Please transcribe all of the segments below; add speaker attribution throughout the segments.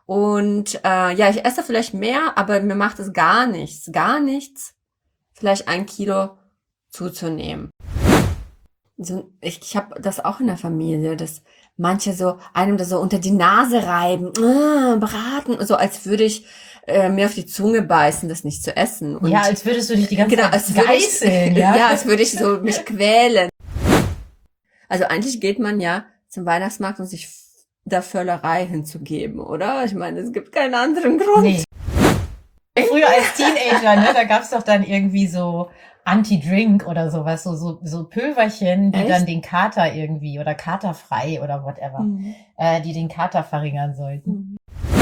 Speaker 1: Und ja, ich esse vielleicht mehr, aber mir macht es gar nichts, vielleicht 1 Kilo zuzunehmen. So, ich habe das auch in der Familie, dass manche so einem das so unter die Nase reiben, braten, so als würde ich mir auf die Zunge beißen, das nicht zu essen. Und
Speaker 2: Ja, als würdest du dich die ganze
Speaker 1: genau,
Speaker 2: Zeit
Speaker 1: als würde ich,
Speaker 2: geißeln, ja?
Speaker 1: ja, als würde ich so mich quälen. Also eigentlich geht man ja zum Weihnachtsmarkt, um sich der Völlerei hinzugeben, oder? Ich meine, es gibt keinen anderen Grund.
Speaker 2: Nee. Früher als Teenager, ne, da gab's doch dann irgendwie so Anti-Drink oder sowas, so Pülverchen, die
Speaker 1: Echt?
Speaker 2: dann den Kater irgendwie oder katerfrei oder whatever, die den Kater verringern sollten.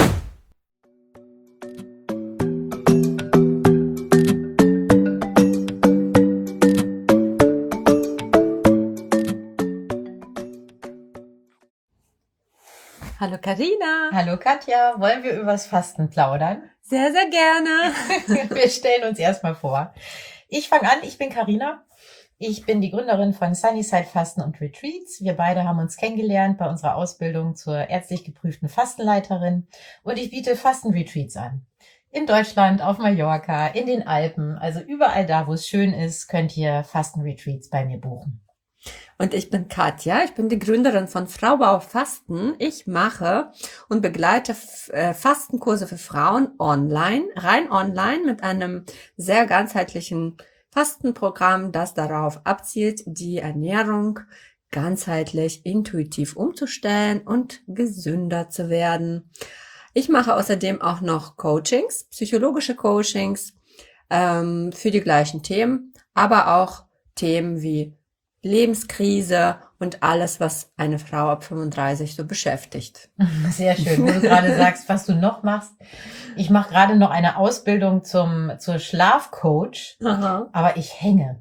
Speaker 1: Hallo Carina.
Speaker 2: Hallo Katja, wollen wir übers Fasten plaudern?
Speaker 1: Sehr, sehr gerne.
Speaker 2: Wir stellen uns erstmal vor. Ich fange an, ich bin Carina. Ich bin die Gründerin von Sunnyside Fasten und Retreats. Wir beide haben uns kennengelernt bei unserer Ausbildung zur ärztlich geprüften Fastenleiterin und ich biete Fastenretreats an. In Deutschland, auf Mallorca, in den Alpen, also überall da, wo es schön ist, könnt ihr Fastenretreats bei mir buchen.
Speaker 1: Und ich bin Katja, ich bin die Gründerin von Frau Bauch Fasten. Ich mache und begleite Fastenkurse für Frauen online, rein online mit einem sehr ganzheitlichen Fastenprogramm, das darauf abzielt, die Ernährung ganzheitlich, intuitiv umzustellen und gesünder zu werden. Ich mache außerdem auch noch Coachings, psychologische Coachings für die gleichen Themen, aber auch Themen wie Lebenskrise und alles, was eine Frau ab 35 so beschäftigt.
Speaker 2: Sehr schön, wo du gerade sagst, was du noch machst. Ich mache gerade noch eine Ausbildung zur Schlafcoach, aber ich hänge.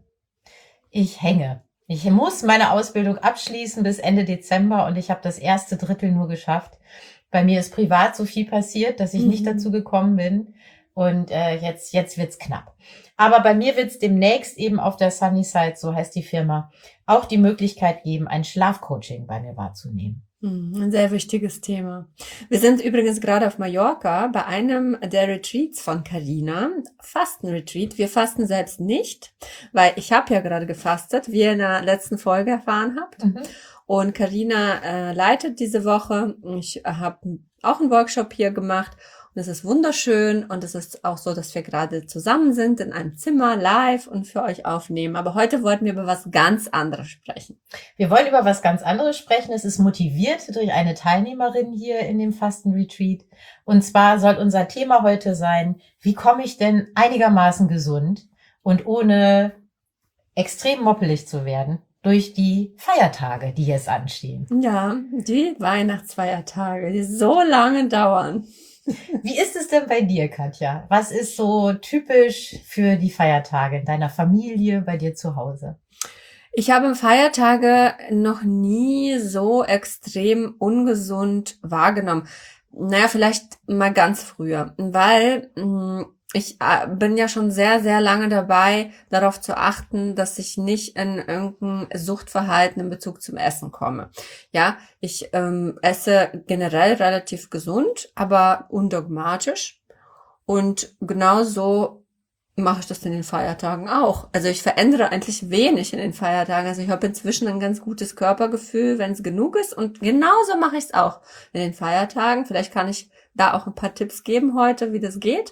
Speaker 2: Ich muss meine Ausbildung abschließen bis Ende Dezember und ich habe das erste Drittel nur geschafft. Bei mir ist privat so viel passiert, dass ich nicht dazu gekommen bin. Und jetzt wird's knapp. Aber bei mir wird's demnächst eben auf der Sunnyside, so heißt die Firma, auch die Möglichkeit geben, ein Schlafcoaching bei mir wahrzunehmen.
Speaker 1: Ein sehr wichtiges Thema. Wir sind übrigens gerade auf Mallorca bei einem der Retreats von Carina, Fastenretreat. Wir fasten selbst nicht, weil ich habe ja gerade gefastet, wie ihr in der letzten Folge erfahren habt. Und Carina leitet diese Woche. Ich habe auch einen Workshop hier gemacht. Es ist wunderschön und es ist auch so, dass wir gerade zusammen sind in einem Zimmer live und für euch aufnehmen. Aber heute wollten wir über was ganz anderes sprechen.
Speaker 2: Wir wollen über was ganz anderes sprechen. Es ist motiviert durch eine Teilnehmerin hier in dem Fastenretreat. Und zwar soll unser Thema heute sein, wie komme ich denn einigermaßen gesund und ohne extrem moppelig zu werden durch die Feiertage, die jetzt anstehen.
Speaker 1: Ja, die Weihnachtsfeiertage, die so lange dauern.
Speaker 2: Wie ist es denn bei dir, Katja? Was ist so typisch für die Feiertage in deiner Familie, bei dir zu Hause?
Speaker 1: Ich habe Feiertage noch nie so extrem ungesund wahrgenommen. Naja, vielleicht mal ganz früher, weil ich bin ja schon sehr, sehr lange dabei, darauf zu achten, dass ich nicht in irgendein Suchtverhalten in Bezug zum Essen komme. Ja, ich esse generell relativ gesund, aber undogmatisch. Und genauso mache ich das in den Feiertagen auch. Also ich verändere eigentlich wenig in den Feiertagen. Also ich habe inzwischen ein ganz gutes Körpergefühl, wenn es genug ist. Und genauso mache ich es auch in den Feiertagen. Vielleicht kann ich da auch ein paar Tipps geben heute, wie das geht.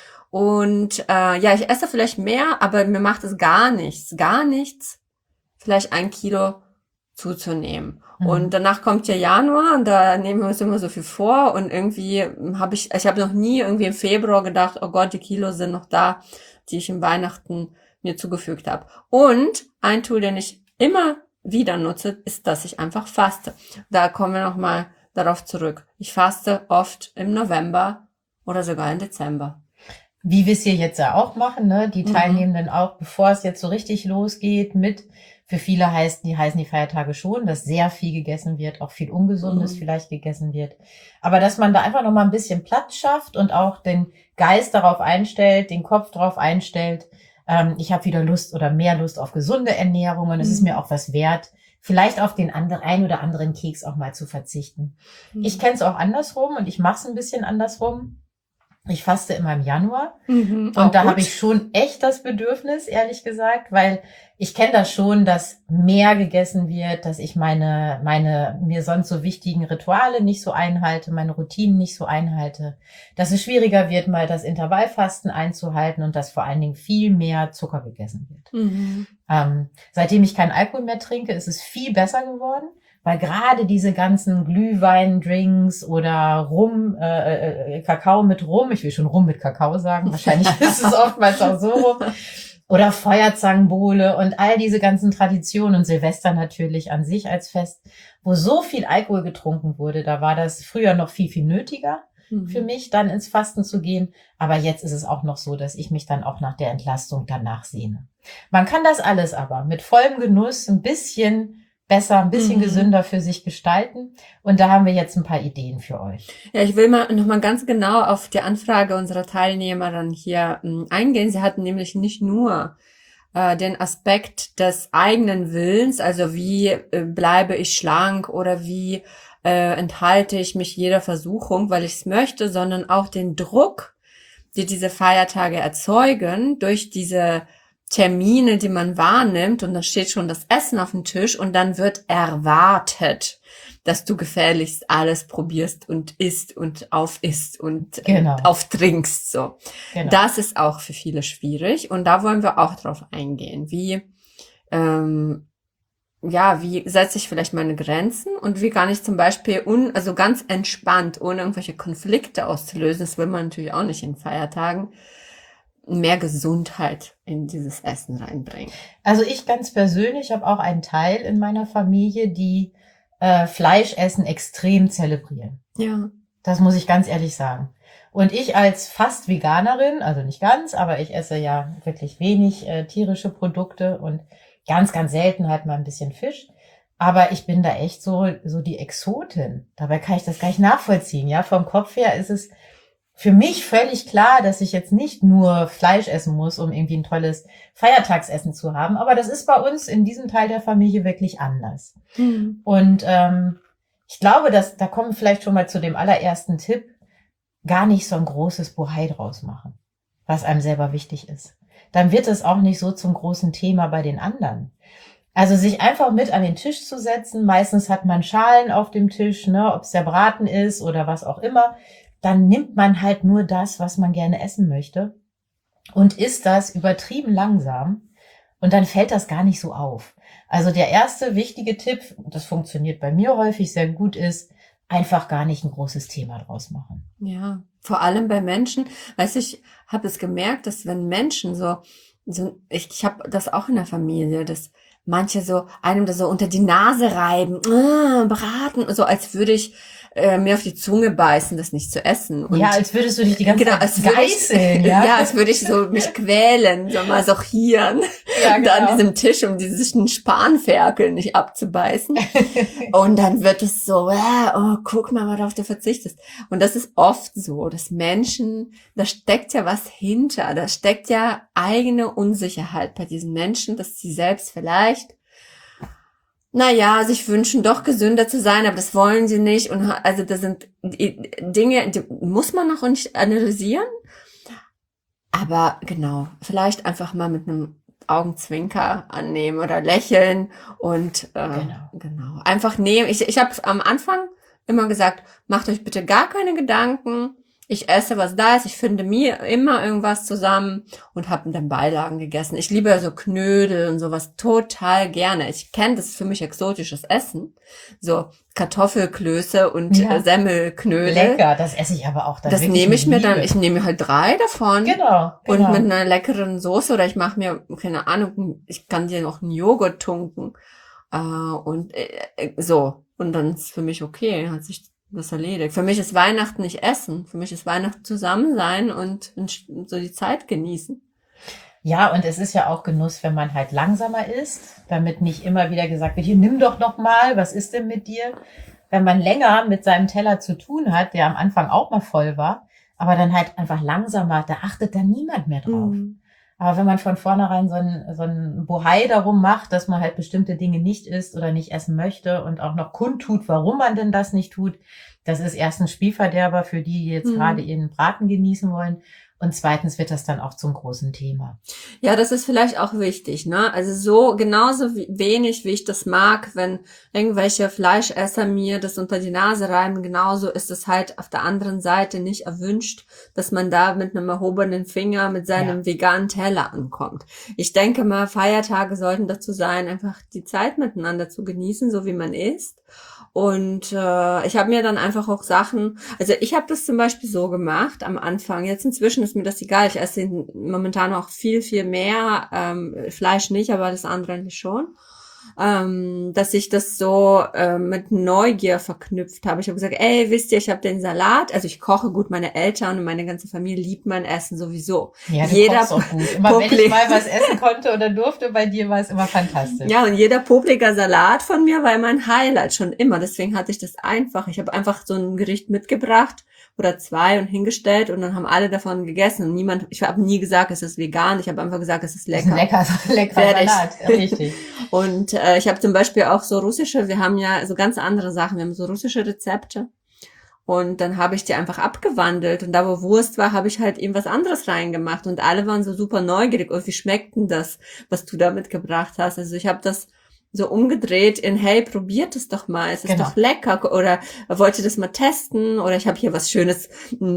Speaker 1: Und ja, ich esse vielleicht mehr, aber mir macht es gar nichts, vielleicht 1 Kilo zuzunehmen. Und danach kommt ja Januar und da nehmen wir uns immer so viel vor und irgendwie ich habe noch nie irgendwie im Februar gedacht, oh Gott, die Kilos sind noch da, die ich im Weihnachten mir zugefügt habe. Und ein Tool, den ich immer wieder nutze, ist, dass ich einfach faste. Da kommen wir nochmal darauf zurück. Ich faste oft im November oder sogar im Dezember.
Speaker 2: Wie wir es hier jetzt ja auch machen, ne? Die Teilnehmenden auch, bevor es jetzt so richtig losgeht für viele heißen die Feiertage schon, dass sehr viel gegessen wird, auch viel Ungesundes vielleicht gegessen wird. Aber dass man da einfach noch mal ein bisschen Platz schafft und auch den Geist darauf einstellt, den Kopf darauf einstellt, ich habe wieder Lust oder mehr Lust auf gesunde Ernährung und es ist mir auch was wert, vielleicht auf den ein oder anderen Keks auch mal zu verzichten. Ich kenne es auch andersrum und ich mache es ein bisschen andersrum. Ich faste immer im Januar und da habe ich schon echt das Bedürfnis, ehrlich gesagt, weil ich kenne das schon, dass mehr gegessen wird, dass ich meine mir sonst so wichtigen Rituale nicht so einhalte, meine Routinen nicht so einhalte, dass es schwieriger wird, mal das Intervallfasten einzuhalten und dass vor allen Dingen viel mehr Zucker gegessen wird. Seitdem ich keinen Alkohol mehr trinke, ist es viel besser geworden. Weil gerade diese ganzen Glühwein-Drinks oder Rum, Kakao mit Rum, ich will schon Rum mit Kakao sagen, wahrscheinlich ist es oftmals auch so rum, oder Feuerzangenbowle und all diese ganzen Traditionen und Silvester natürlich an sich als Fest, wo so viel Alkohol getrunken wurde, da war das früher noch viel, viel nötiger für mich, dann ins Fasten zu gehen. Aber jetzt ist es auch noch so, dass ich mich dann auch nach der Entlastung danach sehne. Man kann das alles aber mit vollem Genuss ein bisschen besser, ein bisschen gesünder für sich gestalten. Und da haben wir jetzt ein paar Ideen für euch.
Speaker 1: Ja, ich will noch mal ganz genau auf die Anfrage unserer Teilnehmerin hier eingehen. Sie hatten nämlich nicht nur den Aspekt des eigenen Willens, also wie bleibe ich schlank oder wie enthalte ich mich jeder Versuchung, weil ich es möchte, sondern auch den Druck, die diese Feiertage erzeugen durch diese Termine, die man wahrnimmt, und da steht schon das Essen auf dem Tisch und dann wird erwartet, dass du gefälligst alles probierst und isst und aufisst und auftrinkst, so. Genau. Das ist auch für viele schwierig und da wollen wir auch drauf eingehen. Wie setze ich vielleicht meine Grenzen und wie kann ich zum Beispiel also ganz entspannt, ohne irgendwelche Konflikte auszulösen, das will man natürlich auch nicht in Feiertagen, mehr Gesundheit in dieses Essen reinbringen.
Speaker 2: Also ich ganz persönlich habe auch einen Teil in meiner Familie, die Fleischessen extrem zelebrieren.
Speaker 1: Ja.
Speaker 2: Das muss ich ganz ehrlich sagen. Und ich als fast Veganerin, also nicht ganz, aber ich esse ja wirklich wenig tierische Produkte und ganz, ganz selten halt mal ein bisschen Fisch. Aber ich bin da echt so die Exotin. Dabei kann ich das gar nicht nachvollziehen. Ja, vom Kopf her ist es für mich völlig klar, dass ich jetzt nicht nur Fleisch essen muss, um irgendwie ein tolles Feiertagsessen zu haben. Aber das ist bei uns in diesem Teil der Familie wirklich anders. Und ich glaube, da kommen wir vielleicht schon mal zu dem allerersten Tipp, gar nicht so ein großes Bohai draus machen, was einem selber wichtig ist. Dann wird es auch nicht so zum großen Thema bei den anderen. Also sich einfach mit an den Tisch zu setzen. Meistens hat man Schalen auf dem Tisch, ne, ob es der Braten ist oder was auch immer. Dann nimmt man halt nur das, was man gerne essen möchte und isst das übertrieben langsam und dann fällt das gar nicht so auf. Also der erste wichtige Tipp, das funktioniert bei mir häufig sehr gut, ist einfach gar nicht ein großes Thema draus machen.
Speaker 1: Ja, vor allem bei Menschen, ich habe es gemerkt, dass wenn Menschen ich habe das auch in der Familie, dass manche so einem das so unter die Nase reiben, braten, so als würde ich mir auf die Zunge beißen, das nicht zu essen.
Speaker 2: Und ja, als würdest du dich die ganze Zeit geißeln.
Speaker 1: Ja, als würde ich so mich quälen, so masochieren, an diesem Tisch, um diesen Spanferkel nicht abzubeißen. Und dann wird es so, guck mal, worauf du verzichtest. Und das ist oft so, dass Menschen, da steckt ja was hinter, da steckt ja eigene Unsicherheit bei diesen Menschen, dass sie selbst vielleicht sich wünschen, doch gesünder zu sein, aber das wollen sie nicht. Und also das sind Dinge, die muss man noch nicht analysieren. Aber genau, vielleicht einfach mal mit einem Augenzwinker annehmen oder lächeln und genau. Einfach nehmen. Ich habe am Anfang immer gesagt, macht euch bitte gar keine Gedanken. Ich esse, was da ist. Ich finde mir immer irgendwas zusammen und habe dann Beilagen gegessen. Ich liebe ja so Knödel und sowas total gerne. Ich kenne das für mich exotisches Essen. So Kartoffelklöße und Semmelknödel.
Speaker 2: Lecker, das esse ich aber auch dann.
Speaker 1: Das nehme ich mir dann, ich nehme mir halt 3 davon.
Speaker 2: Genau.
Speaker 1: Und mit einer leckeren Soße oder ich mache mir, keine Ahnung, ich kann dir noch einen Joghurt tunken. So. Und dann ist für mich okay, hat sich das erledigt. Für mich ist Weihnachten nicht Essen. Für mich ist Weihnachten zusammen sein und so die Zeit genießen.
Speaker 2: Ja, und es ist ja auch Genuss, wenn man halt langsamer isst, damit nicht immer wieder gesagt wird, hier, nimm doch noch mal, was ist denn mit dir? Wenn man länger mit seinem Teller zu tun hat, der am Anfang auch mal voll war, aber dann halt einfach langsamer, da achtet dann niemand mehr drauf. Aber wenn man von vornherein so ein Bohai darum macht, dass man halt bestimmte Dinge nicht isst oder nicht essen möchte und auch noch kundtut, warum man denn das nicht tut, das ist erstens Spielverderber für die, die jetzt gerade ihren Braten genießen wollen. Und zweitens wird das dann auch zum großen Thema.
Speaker 1: Ja, das ist vielleicht auch wichtig, ne? Also so genauso wenig, wie ich das mag, wenn irgendwelche Fleischesser mir das unter die Nase reiben, genauso ist es halt auf der anderen Seite nicht erwünscht, dass man da mit einem erhobenen Finger mit seinem veganen Teller ankommt. Ich denke mal, Feiertage sollten dazu sein, einfach die Zeit miteinander zu genießen, so wie man isst. Und ich habe mir dann einfach auch Sachen, also ich habe das zum Beispiel so gemacht am Anfang. Jetzt inzwischen ist mir das egal. Ich esse momentan auch viel, viel mehr. Fleisch nicht, aber das andere eigentlich schon. Dass ich das so mit Neugier verknüpft habe. Ich habe gesagt, ey, wisst ihr, ich habe den Salat. Also ich koche gut, meine Eltern und meine ganze Familie liebt mein Essen sowieso.
Speaker 2: Ja, du kochst auch gut. Immer wenn ich mal was essen konnte oder durfte, bei dir war es immer fantastisch.
Speaker 1: Ja, und jeder popliger Salat von mir war mein Highlight schon immer. Deswegen hatte ich das einfach. Ich habe einfach so ein Gericht mitgebracht oder 2 und hingestellt und dann haben alle davon gegessen. Und ich habe nie gesagt, es ist vegan. Ich habe einfach gesagt, es ist lecker.
Speaker 2: Das ist ein leckerer Salat, richtig.
Speaker 1: Und ich habe zum Beispiel auch so wir haben ja so ganz andere Sachen. Wir haben so russische Rezepte. Und dann habe ich die einfach abgewandelt. Und da, wo Wurst war, habe ich halt eben was anderes reingemacht. Und alle waren so super neugierig. Oh, wie schmeckt denn das, was du da mitgebracht hast? Also ich habe das so umgedreht in, hey, probiert es doch mal, es ist doch lecker. Oder wollt ihr das mal testen? Oder ich habe hier was Schönes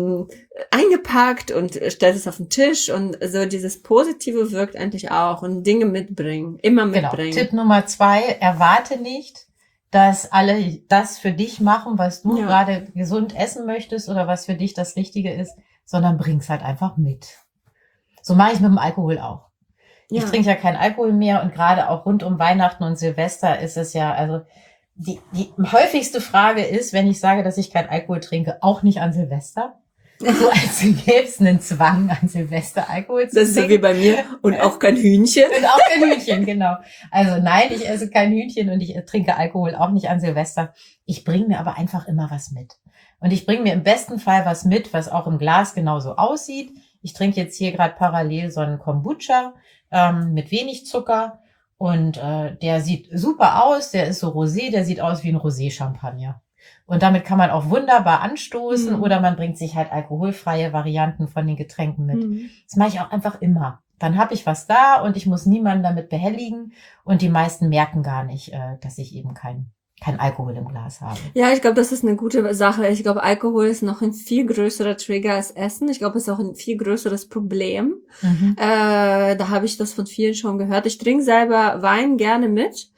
Speaker 1: eingepackt und stellt es auf den Tisch. Und so dieses Positive wirkt eigentlich auch. Und Dinge mitbringen, immer mitbringen.
Speaker 2: Tipp Nummer 2, erwarte nicht, dass alle das für dich machen, was du gerade gesund essen möchtest oder was für dich das Richtige ist, sondern bring's halt einfach mit. So mache ich mit dem Alkohol auch. Ja. Ich trinke ja keinen Alkohol mehr und gerade auch rund um Weihnachten und Silvester ist es ja, also die häufigste Frage ist, wenn ich sage, dass ich keinen Alkohol trinke, auch nicht an Silvester. So als gäbe es einen Zwang an Silvester Alkohol zu trinken.
Speaker 1: Das ist so wie bei mir. Und auch kein Hühnchen.
Speaker 2: Und auch kein Hühnchen, genau. Also nein, ich esse kein Hühnchen und ich trinke Alkohol auch nicht an Silvester. Ich bringe mir aber einfach immer was mit. Und ich bringe mir im besten Fall was mit, was auch im Glas genauso aussieht. Ich trinke jetzt hier gerade parallel so einen Kombucha mit wenig Zucker. Und der sieht super aus, der ist so rosé, der sieht aus wie ein Rosé-Champagner. Und damit kann man auch wunderbar anstoßen oder man bringt sich halt alkoholfreie Varianten von den Getränken mit. Das mache ich auch einfach immer. Dann habe ich was da und ich muss niemanden damit behelligen und die meisten merken gar nicht, dass ich eben kein Alkohol im Glas habe.
Speaker 1: Ja, ich glaube, das ist eine gute Sache. Ich glaube, Alkohol ist noch ein viel größerer Trigger als Essen. Ich glaube, es ist auch ein viel größeres Problem. Da habe ich das von vielen schon gehört. Ich trinke selber Wein gerne mit.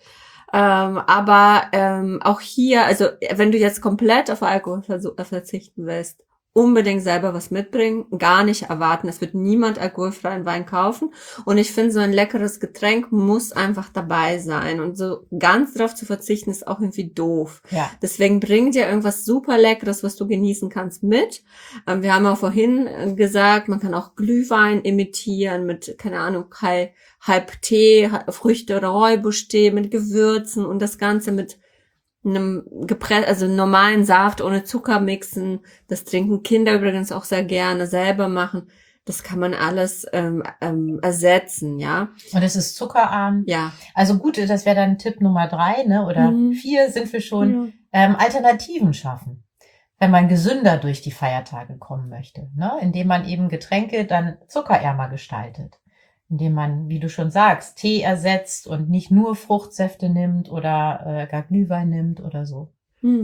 Speaker 1: Aber auch hier, also wenn du jetzt komplett auf Alkohol verzichten willst, unbedingt selber was mitbringen, gar nicht erwarten. Es wird niemand alkoholfreien Wein kaufen. Und ich finde, so ein leckeres Getränk muss einfach dabei sein. Und so ganz drauf zu verzichten, ist auch irgendwie doof.
Speaker 2: Ja.
Speaker 1: Deswegen bring dir irgendwas super Leckeres, was du genießen kannst, mit. Wir haben auch vorhin gesagt, man kann auch Glühwein imitieren mit, keine Ahnung, halb Tee, Früchte- oder Räubusch-Tee mit Gewürzen und das Ganze mit einem normalen Saft ohne Zucker mixen. Das trinken Kinder übrigens auch sehr gerne, selber machen. Das kann man alles ersetzen, ja.
Speaker 2: Und es ist zuckerarm.
Speaker 1: Ja.
Speaker 2: Also gut, das wäre dann Tipp Nummer 3, ne? Oder 4 sind wir schon. Ja. Alternativen schaffen, wenn man gesünder durch die Feiertage kommen möchte, ne? Indem man eben Getränke dann zuckerärmer gestaltet. Indem man, wie du schon sagst, Tee ersetzt und nicht nur Fruchtsäfte nimmt oder gar Glühwein nimmt oder so.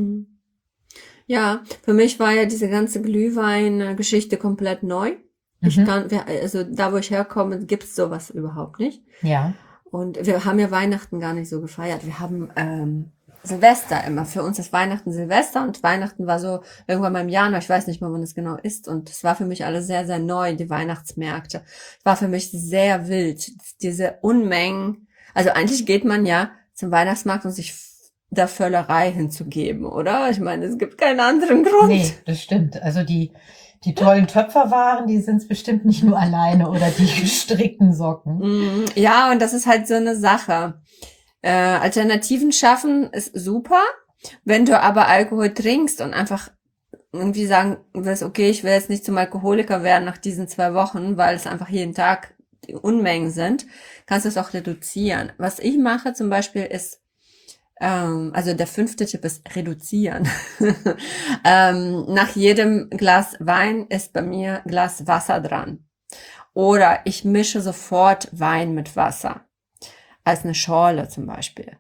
Speaker 1: Ja, für mich war ja diese ganze Glühwein-Geschichte komplett neu. Also da, wo ich herkomme, gibt's sowas überhaupt nicht.
Speaker 2: Ja.
Speaker 1: Und wir haben ja Weihnachten gar nicht so gefeiert. Wir haben Silvester immer. Für uns ist Weihnachten Silvester und Weihnachten war so irgendwann mal im Januar, ich weiß nicht mal, wann es genau ist. Und es war für mich alles sehr, sehr neu, die Weihnachtsmärkte. Es war für mich sehr wild, diese Unmengen. Also eigentlich geht man ja zum Weihnachtsmarkt, um sich der Völlerei hinzugeben, oder? Ich meine, es gibt keinen anderen Grund.
Speaker 2: Nee, das stimmt. Also die tollen Töpferwaren, die sind's bestimmt nicht nur alleine oder die gestrickten Socken.
Speaker 1: Ja, und das ist halt so eine Sache. Alternativen schaffen ist super. Wenn du aber Alkohol trinkst und einfach irgendwie sagen willst, okay, ich will jetzt nicht zum Alkoholiker werden nach diesen 2 Wochen, weil es einfach jeden Tag die Unmengen sind, kannst du es auch reduzieren. Was ich mache zum Beispiel ist, also der 5. Tipp ist reduzieren. Nach jedem Glas Wein ist bei mir Glas Wasser dran. Oder ich mische sofort Wein mit Wasser. Als eine Schorle zum Beispiel.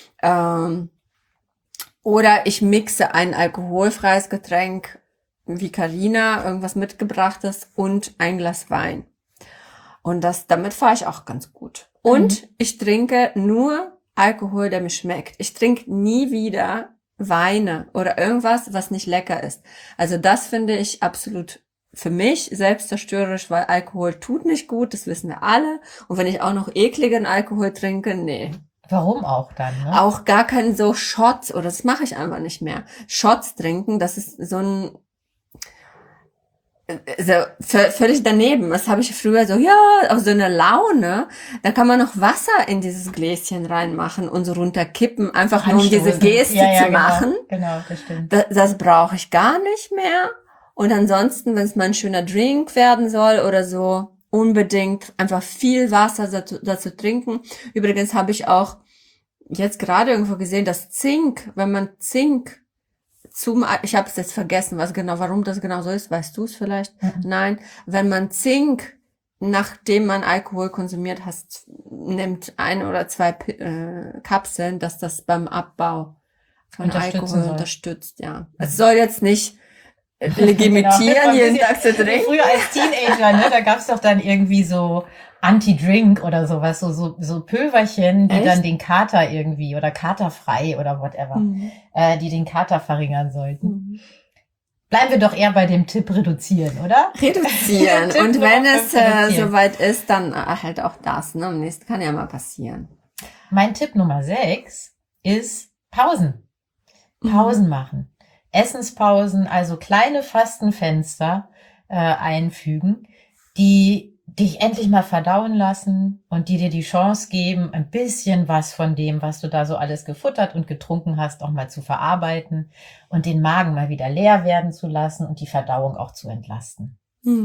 Speaker 1: Oder ich mixe ein alkoholfreies Getränk, wie Carina, irgendwas mitgebrachtes und ein Glas Wein. Und damit fahre ich auch ganz gut. Und ich trinke nur Alkohol, der mir schmeckt. Ich trinke nie wieder Weine oder irgendwas, was nicht lecker ist. Also das finde ich absolut für mich selbstzerstörerisch, weil Alkohol tut nicht gut, das wissen wir alle. Und wenn ich auch noch ekligen Alkohol trinke, nee.
Speaker 2: Warum auch dann, ne?
Speaker 1: Auch gar keinen so Shots, oder das mache ich einfach nicht mehr. Shots trinken, das ist so ein völlig daneben. Das habe ich früher so, ja, auf so eine Laune. Da kann man noch Wasser in dieses Gläschen reinmachen und so runterkippen, einfach nur um diese Geste zu machen.
Speaker 2: Genau, das stimmt.
Speaker 1: Das brauche ich gar nicht mehr. Und ansonsten, wenn es mal ein schöner Drink werden soll oder so, unbedingt einfach viel Wasser dazu trinken. Übrigens habe ich auch jetzt gerade irgendwo gesehen, dass Zink, wenn man Zink ich habe es jetzt vergessen, warum das genau so ist. Weißt du es vielleicht? Nein. Wenn man Zink, nachdem man Alkohol konsumiert hat, nimmt 1 oder 2 Kapseln, dass das beim Abbau von Alkohol unterstützt, ja. Es soll jetzt nicht legitimieren, jeden Tag zu trinken.
Speaker 2: Früher als Teenager, ne, da gab's doch dann irgendwie so Anti-Drink oder sowas, so Pülverchen, die dann den Kater irgendwie oder katerfrei oder whatever, die den Kater verringern sollten. Bleiben wir doch eher bei dem Tipp reduzieren, oder?
Speaker 1: Reduzieren. Und wenn es soweit ist, dann halt auch das, ne? Am nächsten kann ja mal passieren.
Speaker 2: Mein Tipp Nummer 6 ist Pausen. Pausen machen. Essenspausen, also kleine Fastenfenster einfügen, die dich endlich mal verdauen lassen und die dir die Chance geben, ein bisschen was von dem, was du da so alles gefuttert und getrunken hast, auch mal zu verarbeiten und den Magen mal wieder leer werden zu lassen und die Verdauung auch zu entlasten.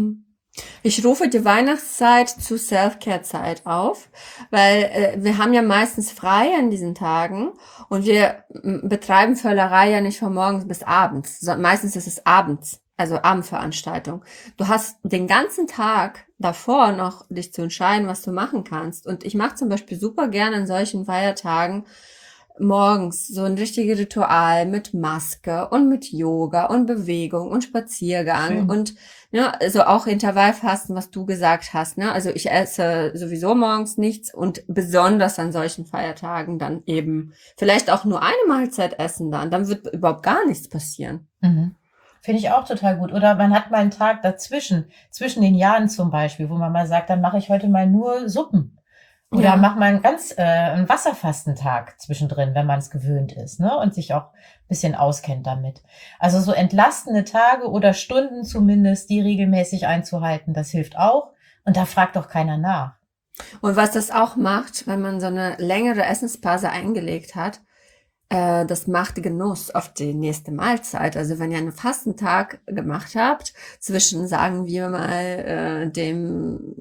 Speaker 1: Ich rufe die Weihnachtszeit zu Self-Care-Zeit auf, weil wir haben ja meistens frei an diesen Tagen und wir betreiben Völlerei ja nicht von morgens bis abends. Meistens ist es abends, also Abendveranstaltung. Du hast den ganzen Tag davor noch dich zu entscheiden, was du machen kannst. Und ich mache zum Beispiel super gerne an solchen Feiertagen morgens so ein richtiges Ritual mit Maske und mit Yoga und Bewegung und Spaziergang und ja, also auch Intervallfasten, was du gesagt hast, ne? Also ich esse sowieso morgens nichts und besonders an solchen Feiertagen dann eben vielleicht auch nur eine Mahlzeit essen dann wird überhaupt gar nichts passieren.
Speaker 2: Finde ich auch total gut. Oder man hat mal einen Tag dazwischen, zwischen den Jahren zum Beispiel, wo man mal sagt, dann mache ich heute mal nur Suppen. Oder mach mal einen Wasserfastentag zwischendrin, wenn man es gewöhnt ist, ne? Und sich auch ein bisschen auskennt damit. Also so entlastende Tage oder Stunden zumindest, die regelmäßig einzuhalten, das hilft auch. Und da fragt doch keiner nach.
Speaker 1: Und was das auch macht, wenn man so eine längere Essenspause eingelegt hat, das macht Genuss auf die nächste Mahlzeit. Also wenn ihr einen Fastentag gemacht habt, zwischen, sagen wir mal, dem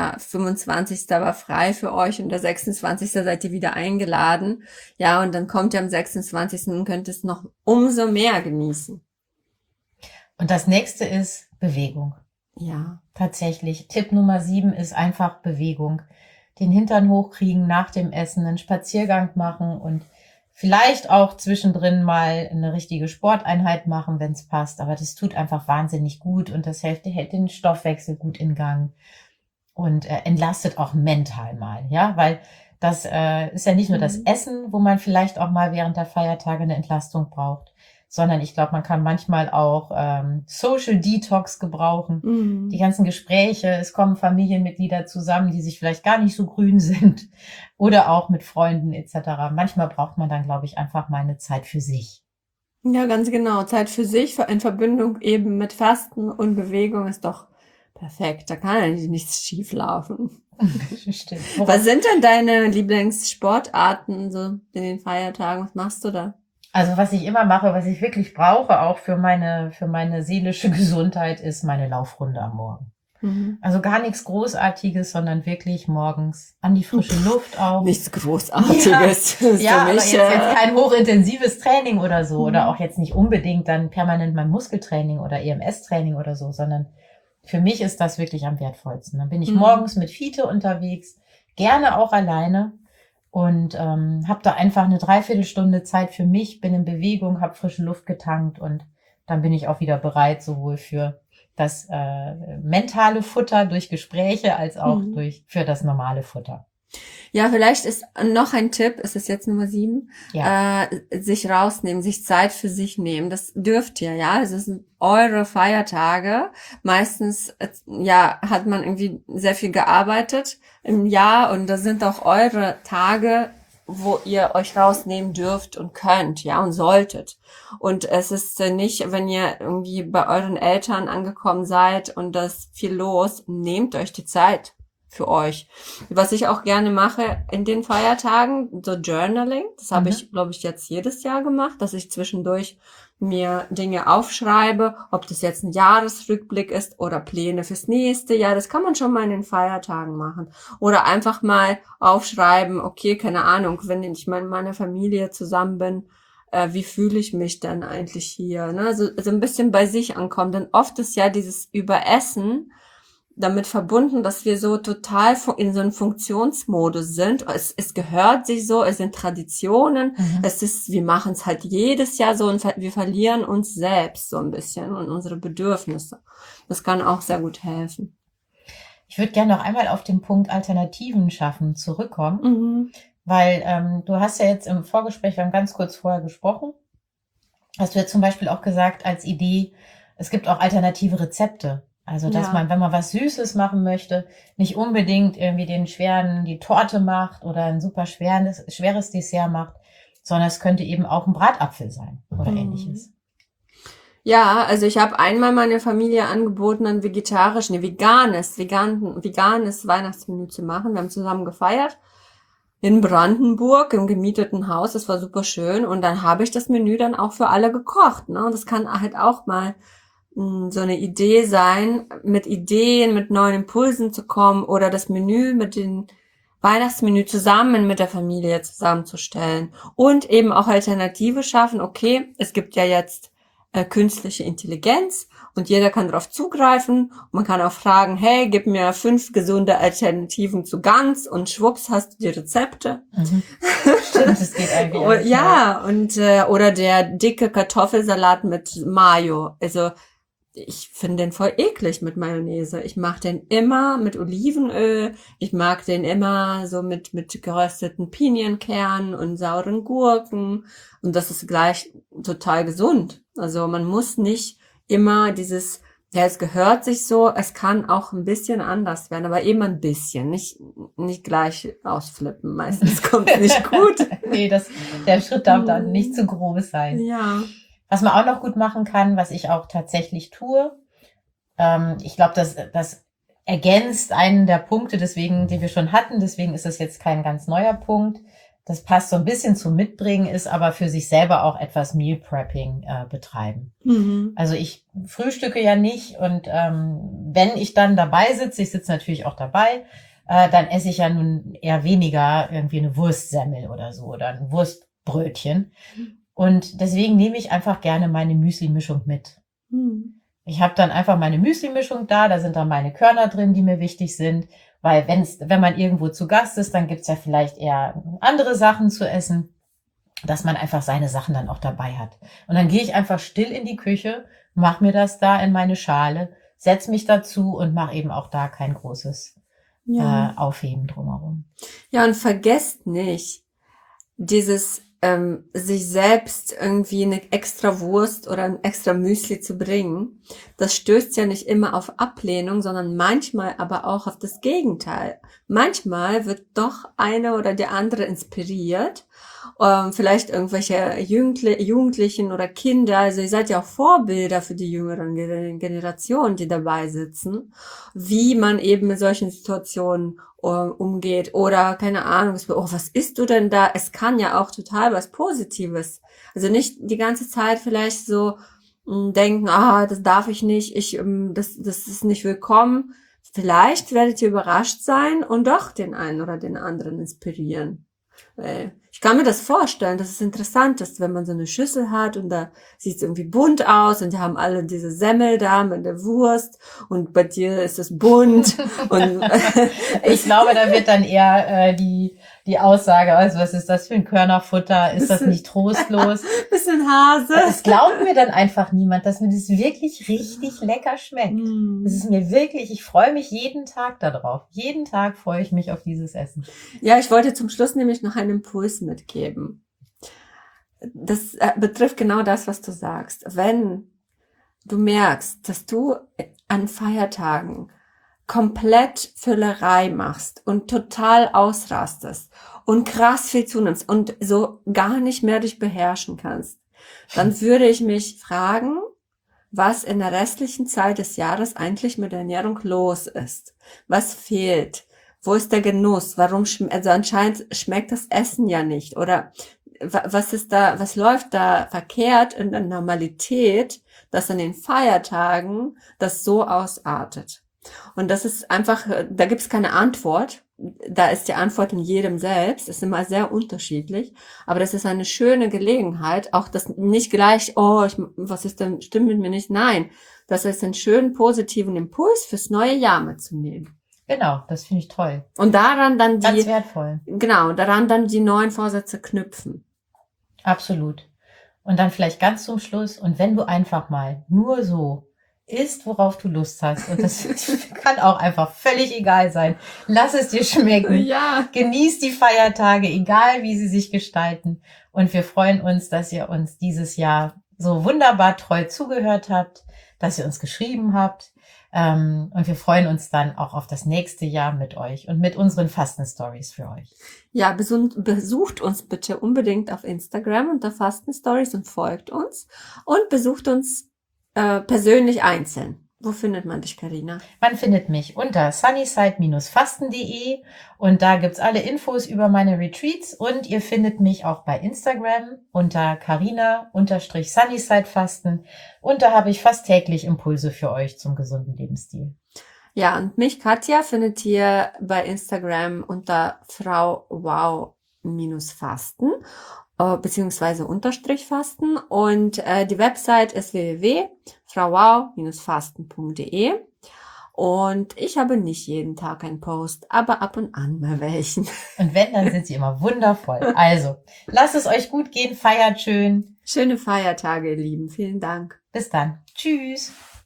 Speaker 1: 25. war frei für euch und der 26. seid ihr wieder eingeladen. Ja, und dann kommt ihr am 26. und könnt es noch umso mehr genießen.
Speaker 2: Und das nächste ist Bewegung.
Speaker 1: Ja.
Speaker 2: Tatsächlich. Tipp Nummer 7 ist einfach Bewegung. Den Hintern hochkriegen nach dem Essen, einen Spaziergang machen und vielleicht auch zwischendrin mal eine richtige Sporteinheit machen, wenn es passt. Aber das tut einfach wahnsinnig gut und das hält den Stoffwechsel gut in Gang und entlastet auch mental mal, ja, weil das ist ja nicht nur das Essen, wo man vielleicht auch mal während der Feiertage eine Entlastung braucht, sondern ich glaube, man kann manchmal auch Social Detox gebrauchen. Die ganzen Gespräche, es kommen Familienmitglieder zusammen, die sich vielleicht gar nicht so grün sind oder auch mit Freunden etc. Manchmal braucht man dann, glaube ich, einfach mal eine Zeit für sich.
Speaker 1: Ja, ganz genau. Zeit für sich in Verbindung eben mit Fasten und Bewegung ist doch perfekt. Da kann eigentlich nichts schief laufen.
Speaker 2: Stimmt.
Speaker 1: Was sind denn deine Lieblingssportarten so in den Feiertagen? Was machst du da?
Speaker 2: Also was ich immer mache, was ich wirklich brauche, auch für meine seelische Gesundheit, ist meine Laufrunde am Morgen. Also gar nichts Großartiges, sondern wirklich morgens an die frische Luft auch.
Speaker 1: Nichts Großartiges.
Speaker 2: Ja, aber jetzt kein hochintensives Training oder so. Oder auch jetzt nicht unbedingt dann permanent mein Muskeltraining oder EMS-Training oder so, sondern für mich ist das wirklich am wertvollsten. Dann bin ich morgens mit Fiete unterwegs, gerne auch alleine und habe da einfach eine Dreiviertelstunde Zeit für mich, bin in Bewegung, habe frische Luft getankt und dann bin ich auch wieder bereit, sowohl für das mentale Futter durch Gespräche als auch für das normale Futter.
Speaker 1: Ja, vielleicht ist noch ein Tipp, es ist jetzt Nummer 7, sich rausnehmen, sich Zeit für sich nehmen. Das dürft ihr, ja. Es sind eure Feiertage. Meistens, hat man irgendwie sehr viel gearbeitet im Jahr und das sind auch eure Tage, wo ihr euch rausnehmen dürft und könnt, ja, und solltet. Und es ist nicht, wenn ihr irgendwie bei euren Eltern angekommen seid und da ist viel los, nehmt euch die Zeit für euch. Was ich auch gerne mache in den Feiertagen, so Journaling, das habe ich, glaube ich, jetzt jedes Jahr gemacht, dass ich zwischendurch mir Dinge aufschreibe, ob das jetzt ein Jahresrückblick ist oder Pläne fürs nächste Jahr, das kann man schon mal in den Feiertagen machen. Oder einfach mal aufschreiben, okay, keine Ahnung, wenn ich mit meiner Familie zusammen bin, wie fühle ich mich denn eigentlich hier? Ne? So ein bisschen bei sich ankommen, denn oft ist ja dieses Überessen damit verbunden, dass wir so total in so einem Funktionsmodus sind. Es gehört sich so, es sind Traditionen, wir machen es halt jedes Jahr so und wir verlieren uns selbst so ein bisschen und unsere Bedürfnisse. Das kann auch sehr gut helfen.
Speaker 2: Ich würde gerne noch einmal auf den Punkt Alternativen schaffen zurückkommen, weil du hast ja jetzt im Vorgespräch, wir haben ganz kurz vorher gesprochen, hast du jetzt zum Beispiel auch gesagt als Idee, es gibt auch alternative Rezepte. Also, dass man, wenn man was Süßes machen möchte, nicht unbedingt irgendwie die Torte macht oder ein super schweres Dessert macht, sondern es könnte eben auch ein Bratapfel sein oder ähnliches.
Speaker 1: Ja, also ich habe einmal meiner Familie angeboten, ein veganes Weihnachtsmenü zu machen. Wir haben zusammen gefeiert in Brandenburg im gemieteten Haus. Das war super schön. Und dann habe ich das Menü dann auch für alle gekocht. Ne? Und das kann halt auch mal so eine Idee sein, mit Ideen, mit neuen Impulsen zu kommen oder das Menü mit den Weihnachtsmenü zusammen mit der Familie zusammenzustellen und eben auch Alternative schaffen. Okay, es gibt ja jetzt künstliche Intelligenz und jeder kann darauf zugreifen. Und man kann auch fragen, hey, gib mir 5 gesunde Alternativen zu Gans und schwupps hast du die Rezepte.
Speaker 2: Stimmt, das geht eigentlich.
Speaker 1: Oder der dicke Kartoffelsalat mit Mayo. Also ich finde den voll eklig mit Mayonnaise. Ich mache den immer mit Olivenöl. Ich mag den immer so mit gerösteten Pinienkernen und sauren Gurken. Und das ist gleich total gesund. Also man muss nicht immer es gehört sich so, es kann auch ein bisschen anders werden, aber eben ein bisschen, nicht gleich ausflippen. Meistens kommt es nicht gut.
Speaker 2: Nee, der Schritt darf dann nicht zu groß sein.
Speaker 1: Ja.
Speaker 2: Was man auch noch gut machen kann, was ich auch tatsächlich tue, ich glaube, das ergänzt einen der Punkte, die wir schon hatten, deswegen ist es jetzt kein ganz neuer Punkt. Das passt so ein bisschen zum Mitbringen, ist aber für sich selber auch etwas Meal Prepping betreiben. Also ich frühstücke ja nicht und wenn ich dann dabei sitze, ich sitze natürlich auch dabei, dann esse ich ja nun eher weniger irgendwie eine Wurstsemmel oder so oder ein Wurstbrötchen. Und deswegen nehme ich einfach gerne meine Müsli-Mischung mit. Ich habe dann einfach meine Müsli-Mischung da sind dann meine Körner drin, die mir wichtig sind. Weil wenn man irgendwo zu Gast ist, dann gibt's ja vielleicht eher andere Sachen zu essen, dass man einfach seine Sachen dann auch dabei hat. Und dann gehe ich einfach still in die Küche, mache mir das da in meine Schale, setz mich dazu und mache eben auch da kein großes Aufheben drumherum.
Speaker 1: Ja, und vergesst nicht, dieses sich selbst irgendwie eine extra Wurst oder ein extra Müsli zu bringen, das stößt ja nicht immer auf Ablehnung, sondern manchmal aber auch auf das Gegenteil. Manchmal wird doch eine oder die andere inspiriert, vielleicht irgendwelche Jugendlichen oder Kinder, also ihr seid ja auch Vorbilder für die jüngeren Generationen, die dabei sitzen, wie man eben mit solchen Situationen umgeht oder keine Ahnung, was isst du denn da? Es kann ja auch total was Positives. Also nicht die ganze Zeit vielleicht so denken, das darf ich nicht, das ist nicht willkommen. Vielleicht werdet ihr überrascht sein und doch den einen oder den anderen inspirieren. Ich kann mir das vorstellen, dass es interessant ist, wenn man so eine Schüssel hat und da sieht es irgendwie bunt aus und die haben alle diese Semmel da mit der Wurst und bei dir ist es bunt. Und
Speaker 2: ich glaube, da wird dann eher die Aussage, also was ist das für ein Körnerfutter? Ist das nicht trostlos?
Speaker 1: Bisschen Hase.
Speaker 2: Es glaubt mir dann einfach niemand, dass mir das wirklich richtig lecker schmeckt. Das ist mir wirklich, ich freue mich jeden Tag darauf. Jeden Tag freue ich mich auf dieses Essen.
Speaker 1: Ja, ich wollte zum Schluss nämlich noch einen Impuls mitgeben. Das betrifft genau das, was du sagst. Wenn du merkst, dass du an Feiertagen komplett Füllerei machst und total ausrastest und krass viel zunimmst und so gar nicht mehr dich beherrschen kannst, dann würde ich mich fragen, was in der restlichen Zeit des Jahres eigentlich mit der Ernährung los ist. Was fehlt? Wo ist der Genuss? Warum also anscheinend schmeckt das Essen ja nicht. Oder was läuft da verkehrt in der Normalität, dass an den Feiertagen das so ausartet? Und das ist einfach, da gibt es keine Antwort. Da ist die Antwort in jedem selbst. Ist immer sehr unterschiedlich. Aber das ist eine schöne Gelegenheit, auch das nicht gleich, was ist denn, stimmt mit mir nicht? Nein, das ist einen schönen positiven Impuls fürs neue Jahr mitzunehmen.
Speaker 2: Genau, das finde ich toll.
Speaker 1: Und daran dann
Speaker 2: ganz wertvoll.
Speaker 1: Genau, daran dann die neuen Vorsätze knüpfen.
Speaker 2: Absolut. Und dann vielleicht ganz zum Schluss, und wenn du einfach mal nur so isst, worauf du Lust hast, und das kann auch einfach völlig egal sein, lass es dir schmecken.
Speaker 1: Ja.
Speaker 2: Genieß die Feiertage, egal wie sie sich gestalten. Und wir freuen uns, dass ihr uns dieses Jahr so wunderbar treu zugehört habt, dass ihr uns geschrieben habt. Und wir freuen uns dann auch auf das nächste Jahr mit euch und mit unseren Fasten-Stories für euch.
Speaker 1: Ja, besucht uns bitte unbedingt auf Instagram unter Fasten-Stories und folgt uns. Und besucht uns persönlich einzeln. Wo findet man dich, Carina?
Speaker 2: Man findet mich unter sunnyside-fasten.de und da gibt's alle Infos über meine Retreats und ihr findet mich auch bei Instagram unter carina_sunnysidefasten und da habe ich fast täglich Impulse für euch zum gesunden Lebensstil.
Speaker 1: Ja, und mich, Katja, findet ihr bei Instagram unter frauwow-fasten beziehungsweise _fasten und die Website ist www.frauwow-fasten.de und ich habe nicht jeden Tag einen Post, aber ab und an mal welchen.
Speaker 2: Und wenn, dann sind sie immer wundervoll. Also, lasst es euch gut gehen, feiert schön.
Speaker 1: Schöne Feiertage, ihr Lieben. Vielen Dank.
Speaker 2: Bis dann. Tschüss.